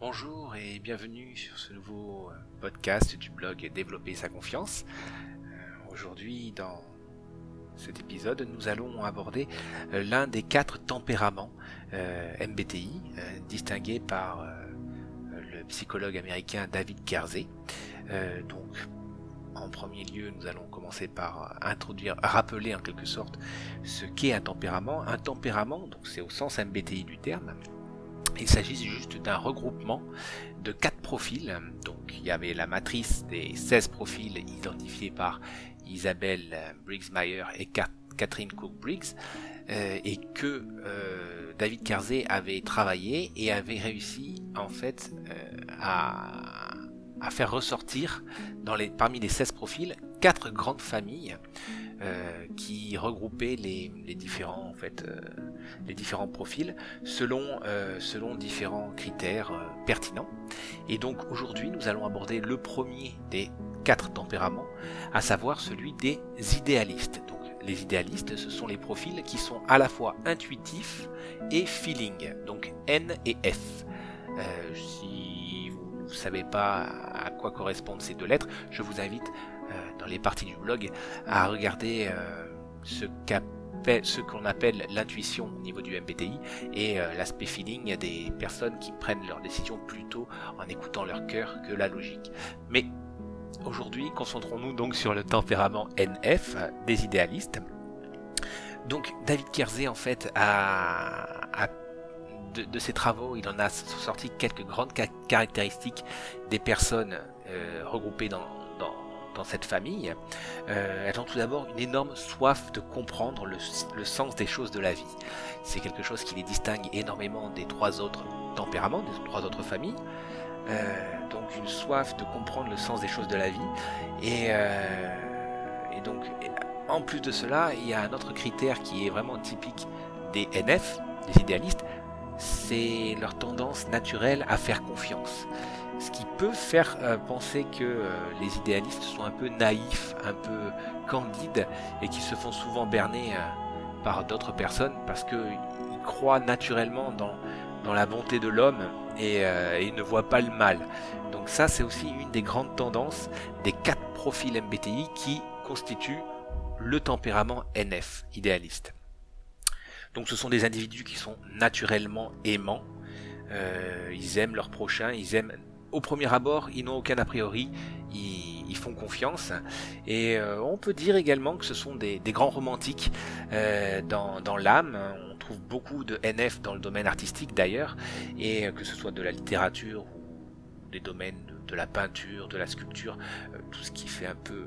Bonjour et bienvenue sur ce nouveau podcast du blog Développer sa confiance. Aujourd'hui, dans cet épisode, nous allons aborder l'un des 4 tempéraments MBTI, distingués par le psychologue américain David Kersey. Donc, en premier lieu, nous allons commencer par rappeler en quelque sorte ce qu'est un tempérament. Un tempérament, donc c'est au sens MBTI du terme. Il s'agit juste d'un regroupement de 4 profils. Donc il y avait la matrice des 16 profils identifiés par Isabelle Briggs-Meyer et Catherine Cook-Briggs et que David Kersey avait travaillé et avait réussi en fait à faire ressortir parmi les 16 profils 4 grandes familles qui regroupaient les différents profils selon différents critères pertinents. Et donc aujourd'hui nous allons aborder le premier des 4 tempéraments, à savoir celui des idéalistes. Donc les idéalistes, ce sont les profils qui sont à la fois intuitifs et feeling, donc N et F. Si vous ne savez pas à quoi correspondent ces 2 lettres, je vous invite dans les parties du blog à regarder ce qu'on appelle l'intuition au niveau du MBTI et l'aspect feeling des personnes qui prennent leurs décisions plutôt en écoutant leur cœur que la logique. Mais aujourd'hui, concentrons-nous donc sur le tempérament NF des idéalistes. Donc David Kersey en fait de ses travaux, il en a sorti quelques grandes caractéristiques des personnes regroupées dans cette famille. Elles ont tout d'abord une énorme soif de comprendre le sens des choses de la vie. C'est quelque chose qui les distingue énormément des 3 autres tempéraments, des 3 autres familles. Donc une soif de comprendre le sens des choses de la vie. Et donc, en plus de cela, il y a un autre critère qui est vraiment typique des NF, des idéalistes, c'est leur tendance naturelle à faire confiance. Ce qui peut faire penser que les idéalistes sont un peu naïfs, un peu candides et qui se font souvent berner par d'autres personnes parce qu'ils croient naturellement dans la bonté de l'homme et ils ne voient pas le mal. Donc ça, c'est aussi une des grandes tendances des 4 profils MBTI qui constituent le tempérament NF, idéaliste. Donc ce sont des individus qui sont naturellement aimants, ils aiment leurs prochains, au premier abord, ils n'ont aucun a priori, ils font confiance. Et on peut dire également que ce sont des grands romantiques dans l'âme. On trouve beaucoup de NF dans le domaine artistique d'ailleurs, et que ce soit de la littérature ou des domaines de la peinture, de la sculpture, tout ce qui fait un peu...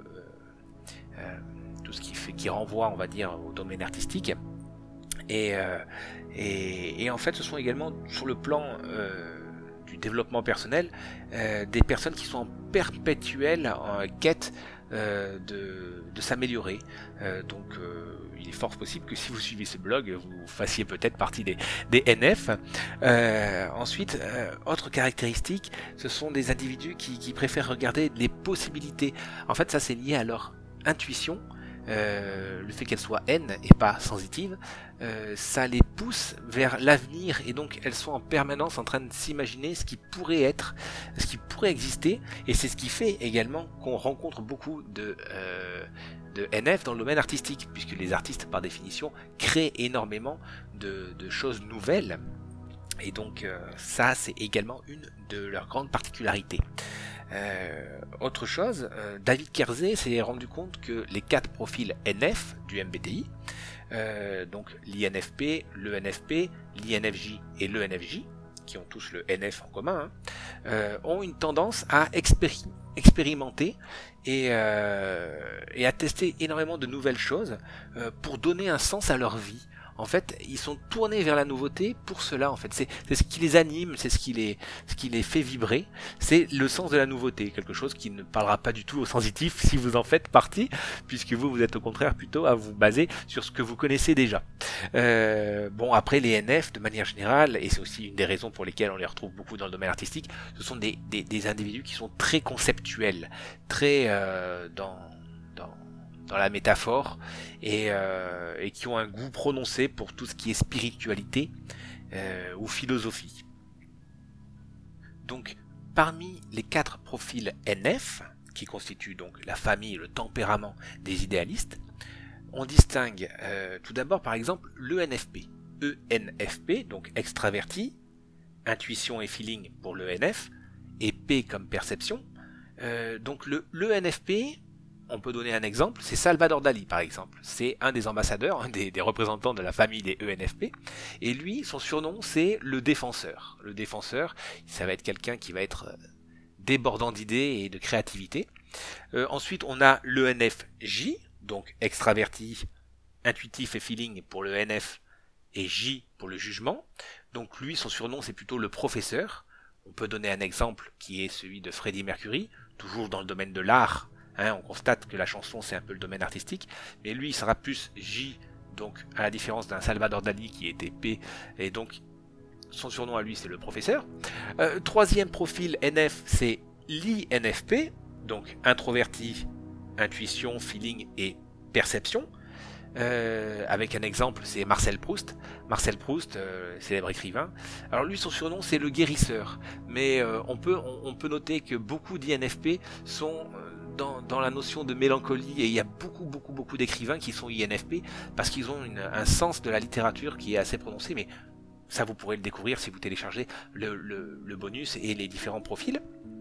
tout ce qui renvoie, on va dire, au domaine artistique. Et en fait, ce sont également, sur le plan... du développement personnel, des personnes qui sont en perpétuelle quête de s'améliorer. Donc il est fort possible que si vous suivez ce blog, vous fassiez peut-être partie des NF. Ensuite, autre caractéristique, ce sont des individus qui préfèrent regarder les possibilités. En fait, ça c'est lié à leur intuition. Le fait qu'elles soient N et pas sensitives, ça les pousse vers l'avenir et donc elles sont en permanence en train de s'imaginer ce qui pourrait être, ce qui pourrait exister, et c'est ce qui fait également qu'on rencontre beaucoup de NF dans le domaine artistique, puisque les artistes par définition créent énormément de choses nouvelles, et donc ça c'est également une de leurs grandes particularités. Autre chose, David Kersey s'est rendu compte que les 4 profils NF du MBTI, donc l'INFP, l'ENFP, l'INFJ et l'ENFJ, qui ont tous le NF en commun, ont une tendance à expérimenter et à tester énormément de nouvelles choses pour donner un sens à leur vie. En fait, ils sont tournés vers la nouveauté pour cela. En fait, c'est ce qui les anime, c'est ce qui les fait vibrer. C'est le sens de la nouveauté, quelque chose qui ne parlera pas du tout aux sensitifs si vous en faites partie, puisque vous êtes au contraire plutôt à vous baser sur ce que vous connaissez déjà. Bon, après les NF, de manière générale, et c'est aussi une des raisons pour lesquelles on les retrouve beaucoup dans le domaine artistique, ce sont des individus qui sont très conceptuels, très dans la métaphore et qui ont un goût prononcé pour tout ce qui est spiritualité ou philosophie. Donc, parmi les 4 profils NF, qui constituent donc la famille et le tempérament des idéalistes, on distingue tout d'abord par exemple l'ENFP. ENFP, donc extraverti, intuition et feeling pour l'ENF, et P comme perception. Donc l'ENFP, on peut donner un exemple, c'est Salvador Dali par exemple. C'est un des ambassadeurs, un des représentants de la famille des ENFP. Et lui, son surnom, c'est le défenseur. Le défenseur, ça va être quelqu'un qui va être débordant d'idées et de créativité. Ensuite, on a l'ENFJ, donc extraverti, intuitif et feeling pour le NF, et J pour le jugement. Donc lui, son surnom, c'est plutôt le professeur. On peut donner un exemple qui est celui de Freddie Mercury, toujours dans le domaine de l'art. On constate que la chanson, c'est un peu le domaine artistique. Mais lui, il sera plus J, donc à la différence d'un Salvador Dali qui était P. Et donc, son surnom à lui, c'est le professeur. Troisième profil NF, c'est l'INFP, donc introverti, intuition, feeling et perception. Avec un exemple, c'est Marcel Proust. Marcel Proust, célèbre écrivain. Alors lui, son surnom, c'est le guérisseur. Mais on peut noter que beaucoup d'INFP sont dans la notion de mélancolie, et il y a beaucoup d'écrivains qui sont INFP parce qu'ils ont un sens de la littérature qui est assez prononcé, mais ça vous pourrez le découvrir si vous téléchargez le bonus et les différents profils.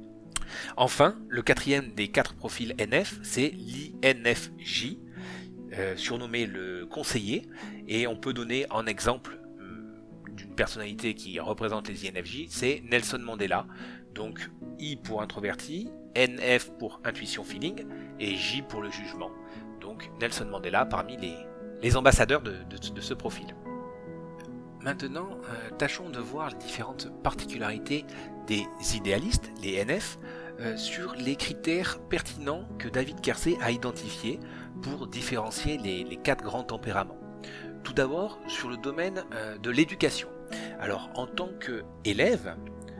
Enfin, le quatrième des 4 profils NF, c'est l'INFJ, surnommé le conseiller, et on peut donner en exemple d'une personnalité qui représente les INFJ, c'est Nelson Mandela. Donc I pour introverti, NF pour intuition feeling, et J pour le jugement. Donc Nelson Mandela parmi les ambassadeurs de ce profil. Maintenant, tâchons de voir les différentes particularités des idéalistes, les NF, sur les critères pertinents que David Keirsey a identifiés pour différencier les 4 grands tempéraments. Tout d'abord, sur le domaine de l'éducation. Alors, en tant qu'élève,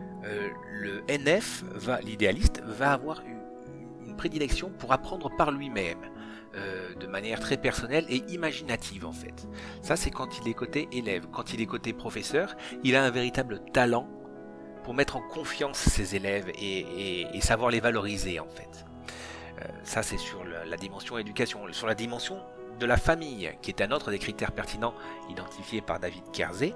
le NF, l'idéaliste, va avoir une prédilection pour apprendre par lui-même, de manière très personnelle et imaginative en fait. Ça, c'est quand il est côté élève. Quand il est côté professeur, il a un véritable talent pour mettre en confiance ses élèves et savoir les valoriser en fait. Ça, c'est sur la dimension éducation. Sur la dimension de la famille, qui est un autre des critères pertinents identifiés par David Keirsey,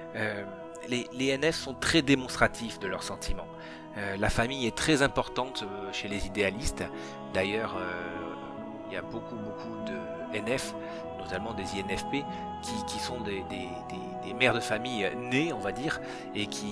les NF sont très démonstratifs de leurs sentiments. La famille est très importante chez les idéalistes. D'ailleurs, il y a beaucoup de NF, notamment des INFP, qui sont des mères de famille nées, on va dire, et qui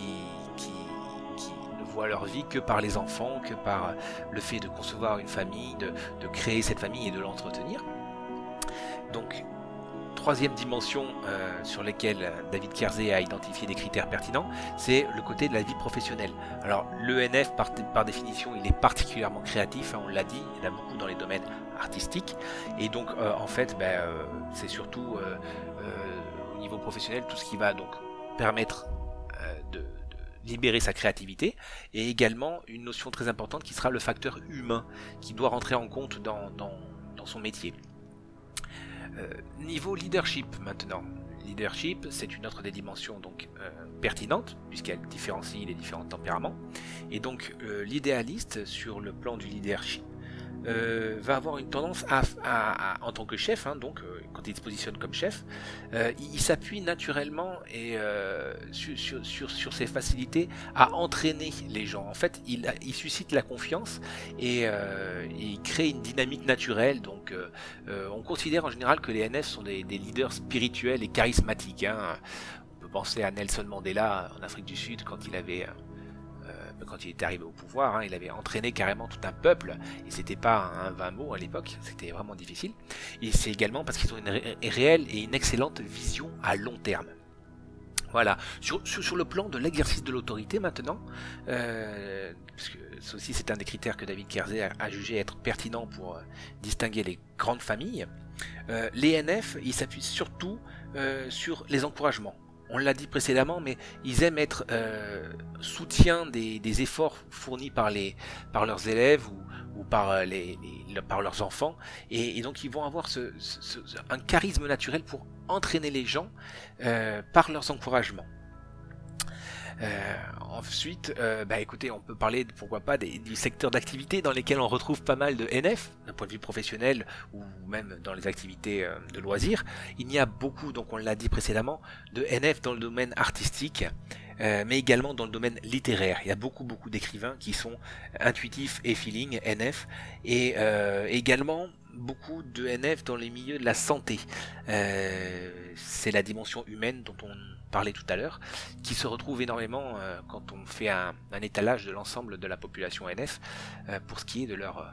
ne voient leur vie que par les enfants, que par le fait de concevoir une famille, de créer cette famille et de l'entretenir. Donc, troisième dimension sur laquelle David Keirsey a identifié des critères pertinents, c'est le côté de la vie professionnelle. Alors l'ENF par définition, il est particulièrement créatif, on l'a dit, il y en a beaucoup dans les domaines artistiques, et donc en fait c'est surtout au niveau professionnel tout ce qui va donc permettre de libérer sa créativité, et également une notion très importante qui sera le facteur humain qui doit rentrer en compte dans son métier. Niveau leadership maintenant. Leadership, c'est une autre des dimensions donc pertinentes puisqu'elle différencie les différents tempéraments. Et donc l'idéaliste sur le plan du leadership va avoir une tendance en tant que chef, donc quand il se positionne comme chef, il s'appuie naturellement et sur ses facilités à entraîner les gens. En fait, il suscite la confiance et il crée une dynamique naturelle. Donc, on considère en général que les NF sont des leaders spirituels et charismatiques. On peut penser à Nelson Mandela en Afrique du Sud quand il était arrivé au pouvoir, il avait entraîné carrément tout un peuple, et c'était pas un vain mot à l'époque, c'était vraiment difficile. Et c'est également parce qu'ils ont une réelle et une excellente vision à long terme. Voilà. Sur le plan de l'exercice de l'autorité maintenant, parce que ceci c'est un des critères que David Keirsey a jugé être pertinent pour distinguer les grandes familles, les NF, ils s'appuient surtout sur les encouragements. On l'a dit précédemment, mais ils aiment être soutien des efforts fournis par leurs élèves ou par leurs enfants, et donc ils vont avoir un charisme naturel pour entraîner les gens par leurs encouragements. Ensuite, écoutez, on peut parler, pourquoi pas, du secteur d'activité dans lesquels on retrouve pas mal de NF, d'un point de vue professionnel ou même dans les activités de loisirs. Il y a beaucoup, donc on l'a dit précédemment, de NF dans le domaine artistique, mais également dans le domaine littéraire. Il y a beaucoup d'écrivains qui sont intuitifs et feeling, NF, et également beaucoup de NF dans les milieux de la santé. C'est la dimension humaine dont on parlait tout à l'heure, qui se retrouve énormément quand on fait un étalage de l'ensemble de la population NF pour ce qui est de leur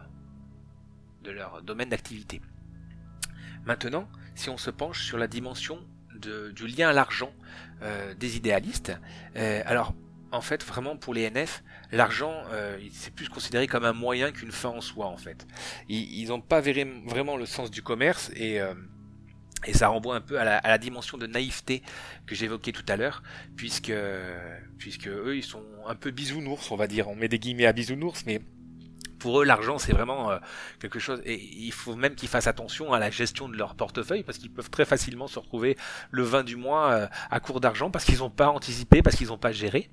domaine d'activité. Maintenant, si on se penche sur la dimension du lien à l'argent des idéalistes, alors en fait vraiment pour les NF, l'argent c'est plus considéré comme un moyen qu'une fin en soi en fait. Ils n'ont pas vraiment le sens du commerce et ça renvoie un peu à la dimension de naïveté que j'évoquais tout à l'heure, puisque eux ils sont un peu bisounours, on va dire, on met des guillemets à bisounours, mais pour eux, l'argent, c'est vraiment quelque chose, et il faut même qu'ils fassent attention à la gestion de leur portefeuille, parce qu'ils peuvent très facilement se retrouver le 20 du mois à court d'argent, parce qu'ils n'ont pas anticipé, parce qu'ils n'ont pas géré,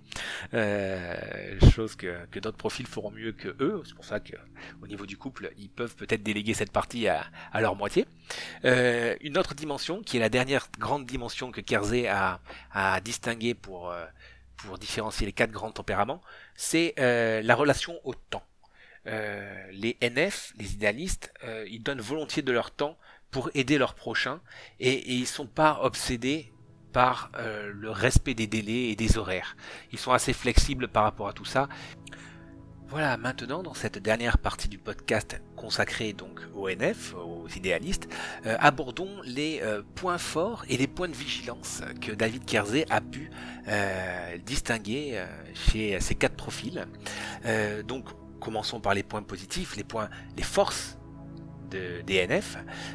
chose que d'autres profils feront mieux que eux. C'est pour ça qu'au niveau du couple, ils peuvent peut-être déléguer cette partie à leur moitié. Une autre dimension, qui est la dernière grande dimension que Kersey a distinguée pour différencier les 4 grands tempéraments, c'est la relation au temps. Les NF, les idéalistes, ils donnent volontiers de leur temps pour aider leurs prochains et ils sont pas obsédés par le respect des délais et des horaires. Ils sont assez flexibles par rapport à tout ça. Voilà, maintenant dans cette dernière partie du podcast consacrée donc aux NF, aux idéalistes, abordons les points forts et les points de vigilance que David Kersey a pu distinguer chez ces 4 profils. Donc commençons par les points positifs, les forces des NF.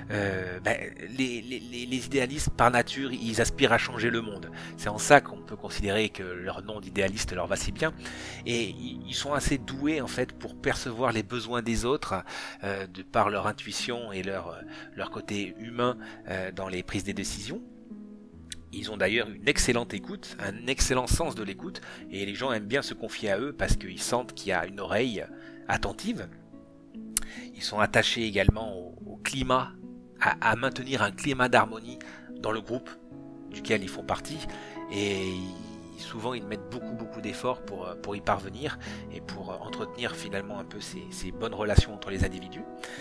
Les idéalistes par nature, ils aspirent à changer le monde. C'est en ça qu'on peut considérer que leur nom d'idéaliste leur va si bien. Et ils sont assez doués en fait pour percevoir les besoins des autres de par leur intuition et leur côté humain dans les prises de décisions. Ils ont d'ailleurs une excellente écoute, un excellent sens de l'écoute, et les gens aiment bien se confier à eux parce qu'ils sentent qu'il y a une oreille attentive. Ils sont attachés également au climat, à maintenir un climat d'harmonie dans le groupe duquel ils font partie, et souvent ils mettent beaucoup d'efforts pour y parvenir et pour entretenir finalement un peu ces bonnes relations entre les individus.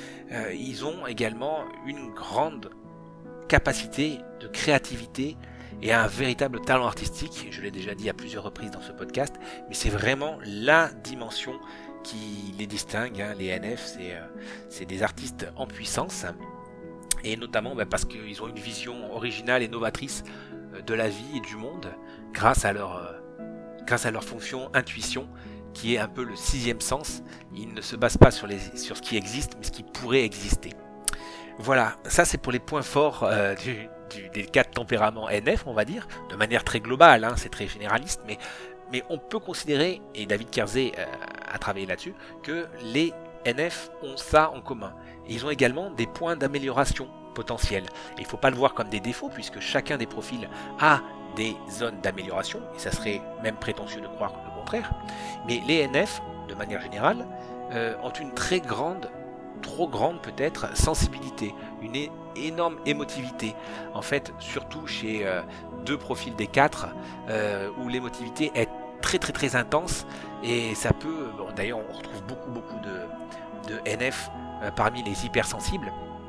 Ils ont également une grande capacité de créativité et un véritable talent artistique, je l'ai déjà dit à plusieurs reprises dans ce podcast, mais c'est vraiment la dimension qui les distingue, hein. Les NF, c'est des artistes en puissance, et notamment parce qu'ils ont une vision originale et novatrice de la vie et du monde, grâce à leur fonction intuition, qui est un peu le 6e sens. Ils ne se basent pas sur ce qui existe, mais ce qui pourrait exister. Voilà, ça c'est pour les points forts des 4 tempéraments NF, on va dire, de manière très globale, hein, c'est très généraliste, mais on peut considérer, et David Kersey a travaillé là-dessus, que les NF ont ça en commun. Et ils ont également des points d'amélioration potentiels. Et il ne faut pas le voir comme des défauts, puisque chacun des profils a des zones d'amélioration, et ça serait même prétentieux de croire le contraire. Mais les NF, de manière générale, ont une très grande, trop grande peut-être, sensibilité, une énorme émotivité. En fait, surtout chez 2 profils des 4, où l'émotivité est très intense, et ça peut, d'ailleurs on retrouve beaucoup de NF parmi les hypersensibles,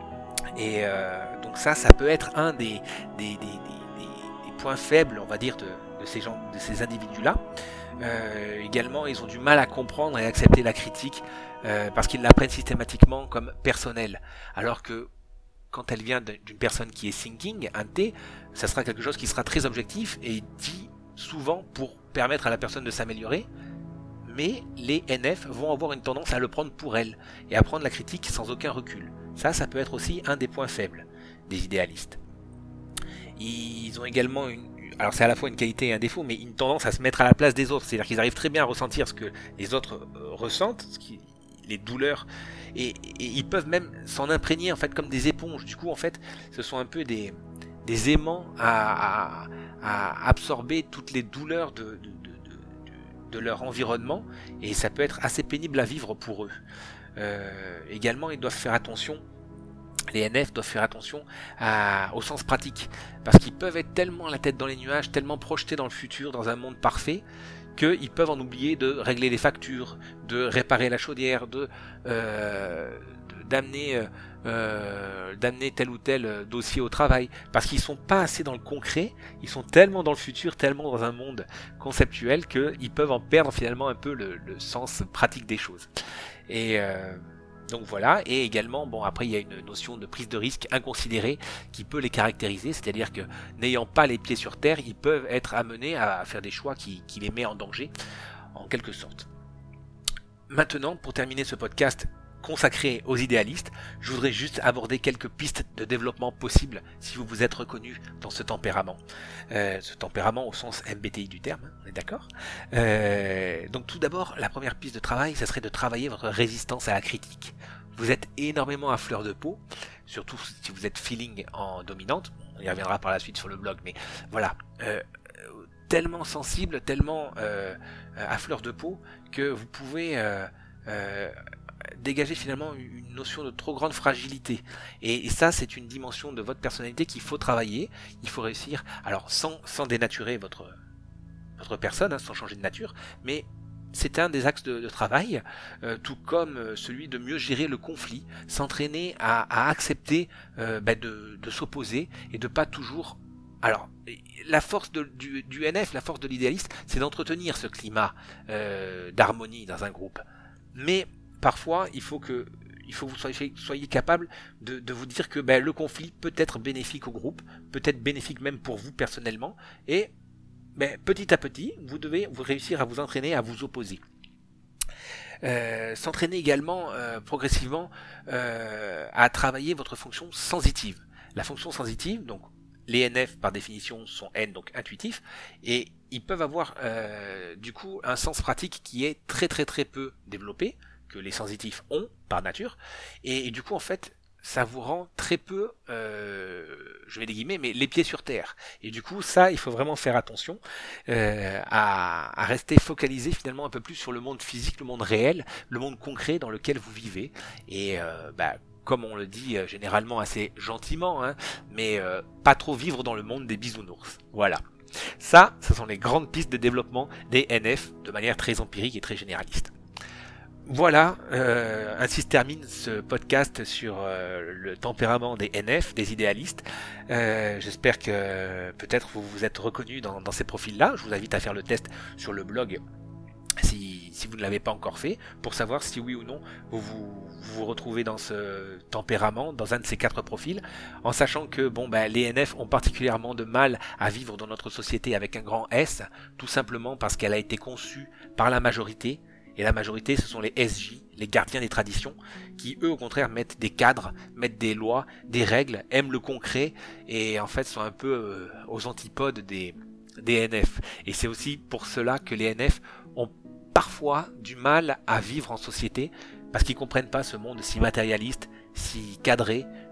et donc ça peut être un des points faibles, on va dire, de ces individus-là. Également, ils ont du mal à comprendre et à accepter la critique parce qu'ils la prennent systématiquement comme personnelle, alors que quand elle vient d'une personne qui est thinking, un T, ça sera quelque chose qui sera très objectif et dit souvent pour permettre à la personne de s'améliorer, mais les NF vont avoir une tendance à le prendre pour elle et à prendre la critique sans aucun recul. Ça peut être aussi un des points faibles des idéalistes. Ils ont également alors c'est à la fois une qualité et un défaut, mais une tendance à se mettre à la place des autres, c'est-à-dire qu'ils arrivent très bien à ressentir ce que les autres ressentent, les douleurs, et ils peuvent même s'en imprégner en fait comme des éponges. Du coup en fait ce sont un peu des aimants à absorber toutes les douleurs de leur environnement et ça peut être assez pénible à vivre pour eux. Également, ils doivent faire attention. Les NF doivent faire attention au sens pratique, parce qu'ils peuvent être tellement la tête dans les nuages, tellement projetés dans le futur, dans un monde parfait, qu'ils peuvent en oublier de régler les factures, de réparer la chaudière, d'amener tel ou tel dossier au travail, parce qu'ils sont pas assez dans le concret, ils sont tellement dans le futur, tellement dans un monde conceptuel, qu'ils peuvent en perdre finalement un peu le sens pratique des choses. Et donc voilà, et également, bon après il y a une notion de prise de risque inconsidérée qui peut les caractériser, c'est-à-dire que n'ayant pas les pieds sur terre, ils peuvent être amenés à faire des choix qui les met en danger, en quelque sorte. Maintenant, pour terminer ce podcast consacré aux idéalistes, je voudrais juste aborder quelques pistes de développement possibles si vous vous êtes reconnu dans ce tempérament. Ce tempérament au sens MBTI du terme, on est d'accord ? Donc tout d'abord, la première piste de travail, ça serait de travailler votre résistance à la critique. Vous êtes énormément à fleur de peau, surtout si vous êtes feeling en dominante, on y reviendra par la suite sur le blog, mais voilà, tellement sensible, tellement à fleur de peau, que vous pouvez dégager finalement une notion de trop grande fragilité. Et ça, c'est une dimension de votre personnalité qu'il faut travailler. Il faut réussir, alors sans dénaturer votre personne, hein, sans changer de nature, mais c'est un des axes de travail, tout comme celui de mieux gérer le conflit, s'entraîner à accepter de s'opposer et de pas toujours... Alors, la force du NF, la force de l'idéaliste, c'est d'entretenir ce climat d'harmonie dans un groupe. Mais parfois, il faut que vous soyez capable de vous dire que le conflit peut être bénéfique au groupe, peut être bénéfique même pour vous personnellement, et petit à petit, vous devez réussir à vous entraîner à vous opposer. S'entraîner également progressivement à travailler votre fonction sensitive. La fonction sensitive, donc les NF par définition sont N, donc intuitifs, et ils peuvent avoir du coup un sens pratique qui est très très très peu développé, que les sensitifs ont par nature, et du coup en fait ça vous rend très peu, je mets des guillemets, mais les pieds sur terre. Et du coup ça il faut vraiment faire attention à rester focalisé finalement un peu plus sur le monde physique, le monde réel, le monde concret dans lequel vous vivez, et comme on le dit généralement assez gentiment, hein, mais pas trop vivre dans le monde des bisounours. Voilà. Ça, ce sont les grandes pistes de développement des NF de manière très empirique et très généraliste. Voilà, ainsi se termine ce podcast sur le tempérament des NF, des idéalistes. J'espère que peut-être vous vous êtes reconnus dans ces profils-là. Je vous invite à faire le test sur le blog si vous ne l'avez pas encore fait, pour savoir si oui ou non vous retrouvez dans ce tempérament, dans un de ces 4 profils, en sachant que les NF ont particulièrement de mal à vivre dans notre société avec un grand S, tout simplement parce qu'elle a été conçue par la majorité, et la majorité ce sont les SJ, les gardiens des traditions, qui eux au contraire mettent des cadres, mettent des lois, des règles, aiment le concret, et en fait sont un peu aux antipodes des NF. Et c'est aussi pour cela que les NF ont parfois du mal à vivre en société, parce qu'ils comprennent pas ce monde si matérialiste, si cadré,